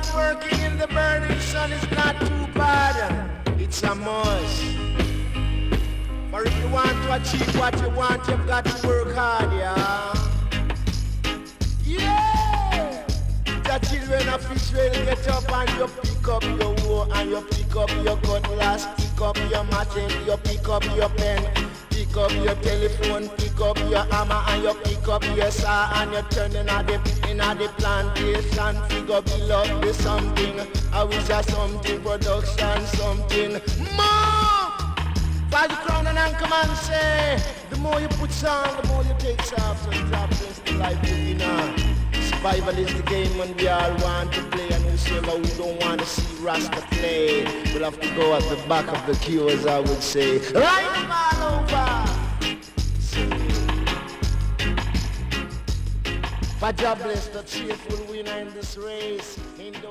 just working in the burning sun is not too bad. It's a must. For if you want to achieve what you want, you've got to work hard, yeah. Yeah! The children of Israel get up and you pick up your hoe and you pick up your cutlass, pick up your machete, you pick up your pen, pick up your telephone, pick up your hammer and you pick up your saw and you turn in at the plantation, figure below the something, I wish I something, production something, more! For the crown and come and say, the more you put on, the more you take off, so drop this to life looking on. Survival is the game and we all want to play, and whosoever we don't want to see Rasta play, we'll have to go at the back of the queue, as I would say. Right them all over! For God bless the cheerful winner in this race.